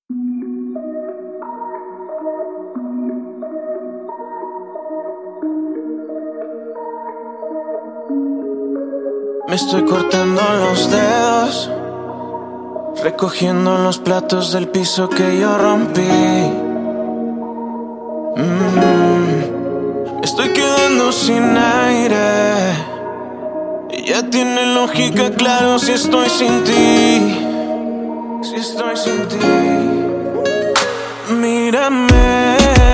Me estoy cortando los dedos, recogiendo los platos del piso que yo rompí. Me estoy quedando sin aire. Y ya tiene lógica, claro, si estoy sin ti. Si estoy sin ti. Mírame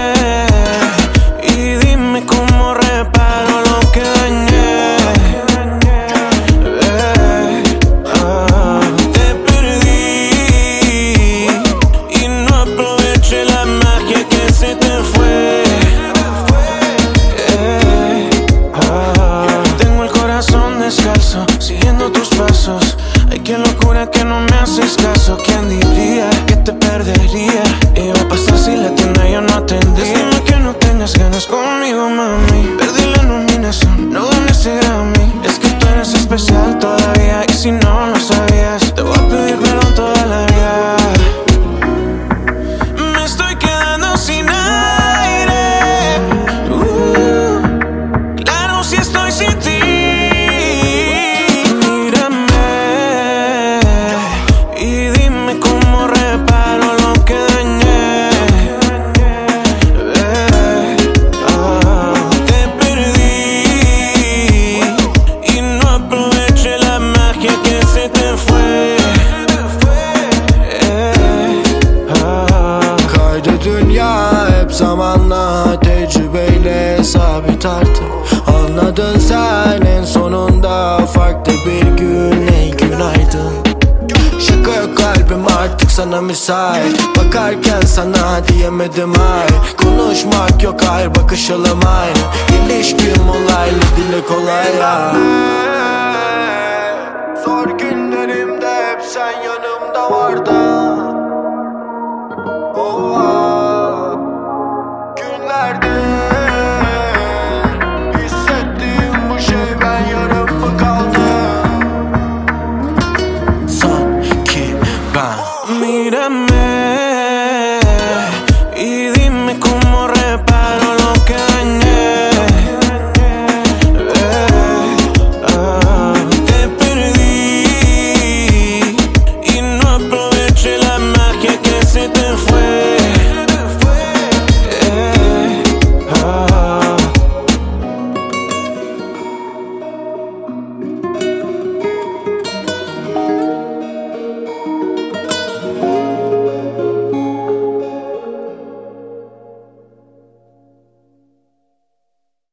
y dime cómo reparo lo que dañé. Te perdí y no aproveché la magia que se te fue. Tengo el corazón descalzo, siguiendo tus pasos. Ay, qué locura que no me haces caso. ¿Quién diría que te perdería? Iba a pasar si la tienda yo no atendía. Dime que no tengas ganas conmigo, mami. Perdí la nominación, no gané ese Grammy. Es que tú eres especial todavía, y si no lo sabías, te voy a pedir perdón toda la vida. Me estoy quedando sin aire. Claro, si estoy sin ti. Zamanla, tecrübeyle sabit artık. Anladın sen en sonunda, farklı bir gün, ey günaydın. Şaka yok kalbim artık sana müsait. Bakarken sana diyemedim hayır. Konuşmak yok hayır, bakışalım aynı. İlişkim olaylı, dile kolay ya. Zor günlerimde hep sen yanımda vardın. Hissettiğim bu şey, ben yarım mı kaldım? Sanki ben. Mírame y dime cómo reparo